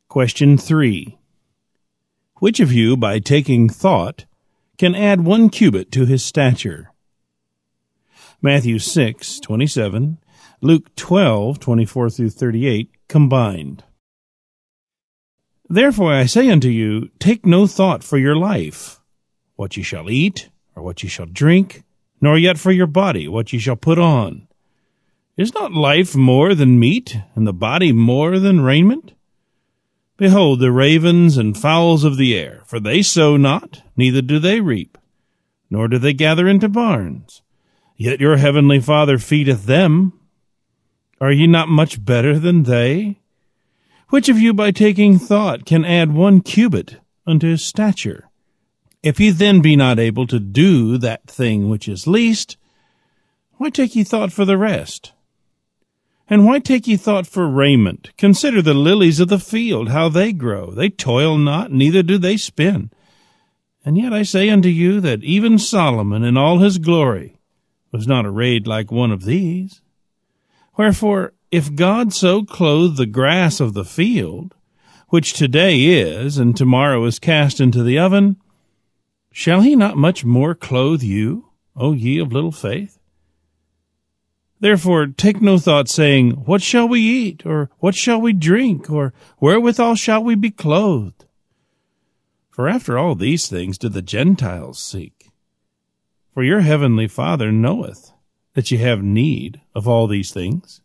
Question 3. Which of you, by taking thought, can add 1 cubit to his stature? Matthew 6:27, Luke 12:24 through 38 combined. Therefore I say unto you, take no thought for your life, what ye shall eat, or what ye shall drink, nor yet for your body, what ye shall put on. Is not life more than meat, and the body more than raiment? Behold the ravens and fowls of the air, for they sow not, neither do they reap, nor do they gather into barns. Yet your heavenly Father feedeth them. Are ye not much better than they? Which of you by taking thought can add 1 cubit unto his stature? If ye then be not able to do that thing which is least, why take ye thought for the rest? And why take ye thought for raiment? Consider the lilies of the field, how they grow. They toil not, neither do they spin. And yet I say unto you that even Solomon in all his glory was not arrayed like one of these. Wherefore, if God so clothe the grass of the field, which today is, and tomorrow is cast into the oven, shall he not much more clothe you, O ye of little faith? Therefore take no thought, saying, what shall we eat, or what shall we drink, or wherewithal shall we be clothed? For after all these things do the Gentiles seek. For your heavenly Father knoweth that ye have need of all these things.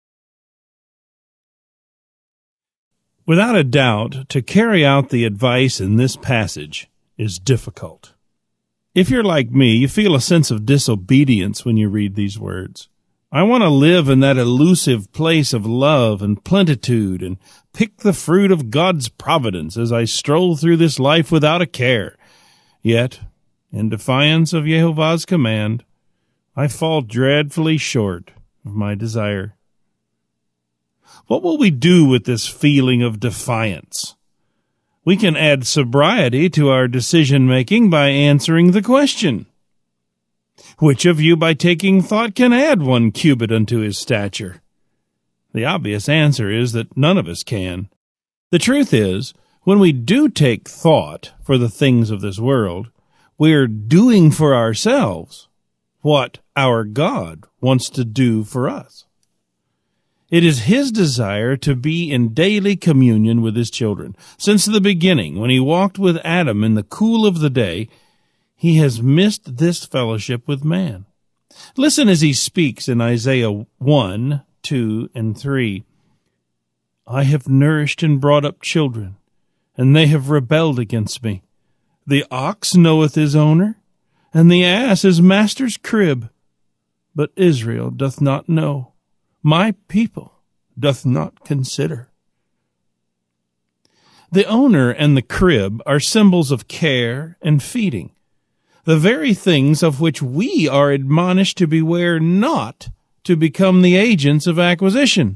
Without a doubt, to carry out the advice in this passage is difficult. If you're like me, you feel a sense of disobedience when you read these words. I want to live in that elusive place of love and plenitude and pick the fruit of God's providence as I stroll through this life without a care. Yet, in defiance of Jehovah's command, I fall dreadfully short of my desire. What will we do with this feeling of defiance? We can add sobriety to our decision-making by answering the question. Which of you by taking thought can add 1 cubit unto his stature? The obvious answer is that none of us can. The truth is, when we do take thought for the things of this world, we're doing for ourselves what our God wants to do for us. It is his desire to be in daily communion with his children. Since the beginning, when he walked with Adam in the cool of the day, he has missed this fellowship with man. Listen as he speaks in Isaiah 1, 2, and 3. I have nourished and brought up children, and they have rebelled against me. The ox knoweth his owner, and the ass his master's crib. But Israel doth not know. My people doth not consider. The owner and the crib are symbols of care and feeding, the very things of which we are admonished to beware not to become the agents of acquisition.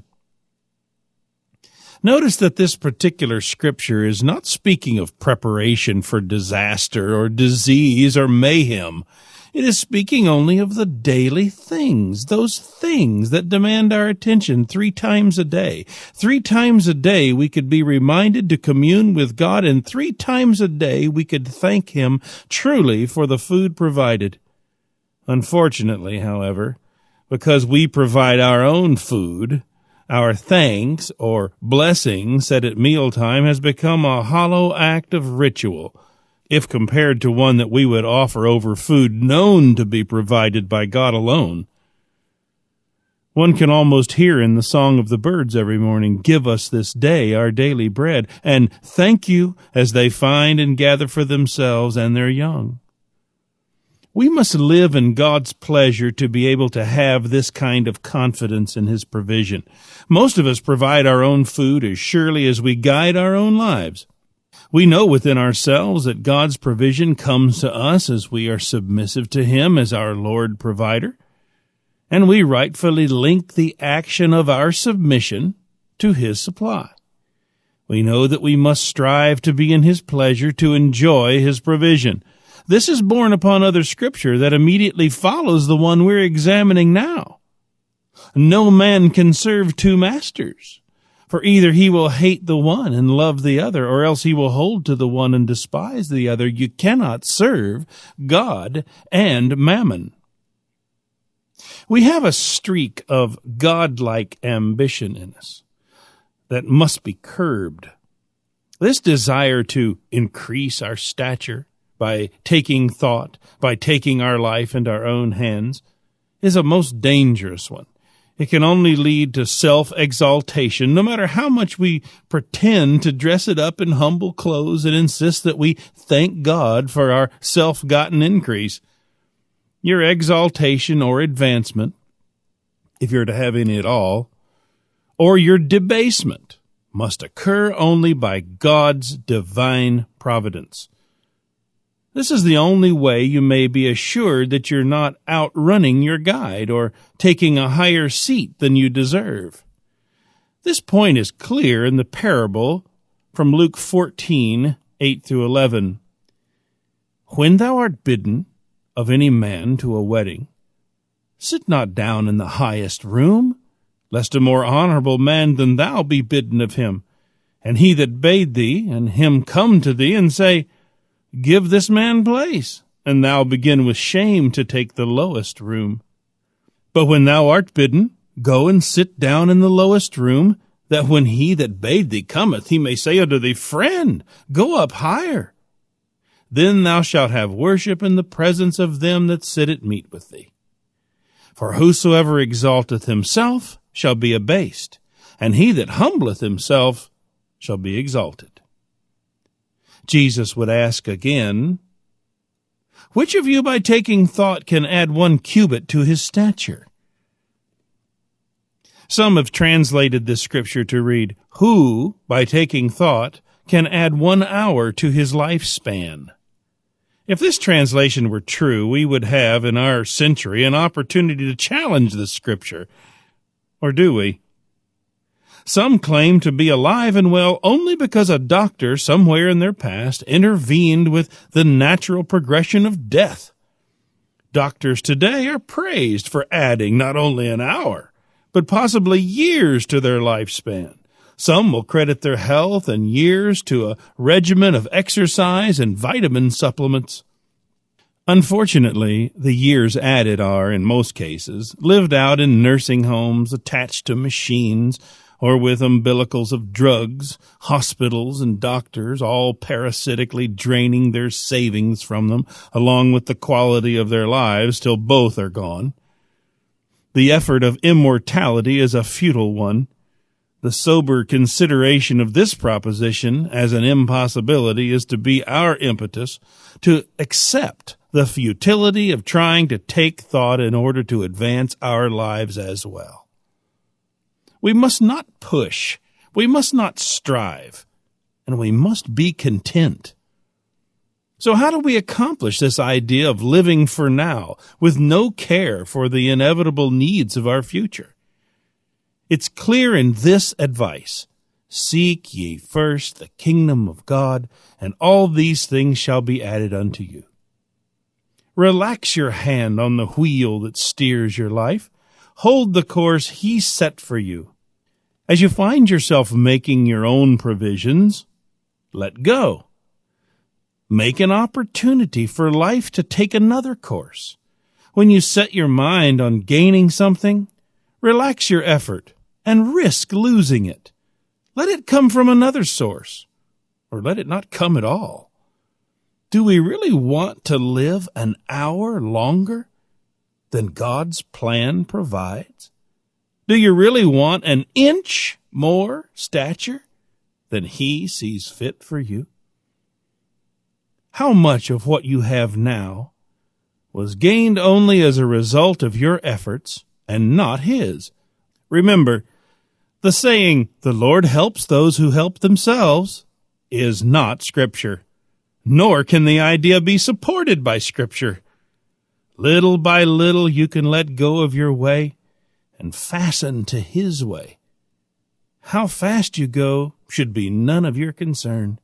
Notice that this particular scripture is not speaking of preparation for disaster or disease or mayhem. It is speaking only of the daily things, those things that demand our attention 3 times a day. 3 times a day we could be reminded to commune with God, and 3 times a day we could thank him truly for the food provided. Unfortunately, however, because we provide our own food, our thanks or blessing said at mealtime has become a hollow act of ritual, if compared to one that we would offer over food known to be provided by God alone. One can almost hear in the song of the birds every morning, give us this day our daily bread, and thank you as they find and gather for themselves and their young. We must live in God's pleasure to be able to have this kind of confidence in his provision. Most of us provide our own food as surely as we guide our own lives. We know within ourselves that God's provision comes to us as we are submissive to him as our Lord provider, and we rightfully link the action of our submission to his supply. We know that we must strive to be in his pleasure to enjoy his provision. This is borne upon other scripture that immediately follows the one we're examining now. No man can serve 2 masters. For either he will hate the one and love the other, or else he will hold to the one and despise the other. You cannot serve God and mammon. We have a streak of godlike ambition in us that must be curbed. This desire to increase our stature by taking thought, by taking our life into our own hands, is a most dangerous one. It can only lead to self-exaltation, no matter how much we pretend to dress it up in humble clothes and insist that we thank God for our self-gotten increase. Your exaltation or advancement, if you're to have any at all, or your debasement must occur only by God's divine providence. This is the only way you may be assured that you're not outrunning your guide or taking a higher seat than you deserve. This point is clear in the parable from Luke 14, 8 through 11. When thou art bidden of any man to a wedding, sit not down in the highest room, lest a more honorable man than thou be bidden of him, and he that bade thee and him come to thee and say, Give this man place, and thou begin with shame to take the lowest room. But when thou art bidden, go and sit down in the lowest room, that when he that bade thee cometh, he may say unto thee, Friend, go up higher. Then thou shalt have worship in the presence of them that sit at meat with thee. For whosoever exalteth himself shall be abased, and he that humbleth himself shall be exalted. Jesus would ask again, Which of you by taking thought can add 1 cubit to his stature? Some have translated this scripture to read, Who, by taking thought, can add 1 hour to his lifespan? If this translation were true, we would have, in our century, an opportunity to challenge this scripture. Or do we? Some claim to be alive and well only because a doctor somewhere in their past intervened with the natural progression of death. Doctors today are praised for adding not only an hour, but possibly years to their lifespan. Some will credit their health and years to a regimen of exercise and vitamin supplements. Unfortunately, the years added are, in most cases, lived out in nursing homes attached to machines, or with umbilicals of drugs, hospitals, and doctors, all parasitically draining their savings from them, along with the quality of their lives, till both are gone. The effort of immortality is a futile one. The sober consideration of this proposition as an impossibility is to be our impetus to accept the futility of trying to take thought in order to advance our lives as well. We must not push, we must not strive, and we must be content. So how do we accomplish this idea of living for now with no care for the inevitable needs of our future? It's clear in this advice, Seek ye first the kingdom of God, and all these things shall be added unto you. Relax your hand on the wheel that steers your life. Hold the course he set for you. As you find yourself making your own provisions, let go. Make an opportunity for life to take another course. When you set your mind on gaining something, relax your effort and risk losing it. Let it come from another source, or let it not come at all. Do we really want to live an hour longer than God's plan provides? Do you really want an inch more stature than he sees fit for you? How much of what you have now was gained only as a result of your efforts and not his? Remember, the saying, "The Lord helps those who help themselves," is not Scripture, nor can the idea be supported by Scripture. Little by little you can let go of your way and fasten to his way. How fast you go should be none of your concern.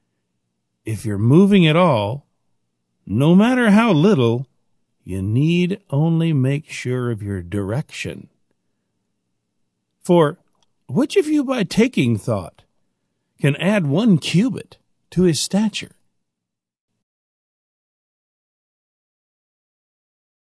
If you're moving at all, no matter how little, you need only make sure of your direction. For which of you by taking thought can add 1 cubit to his stature?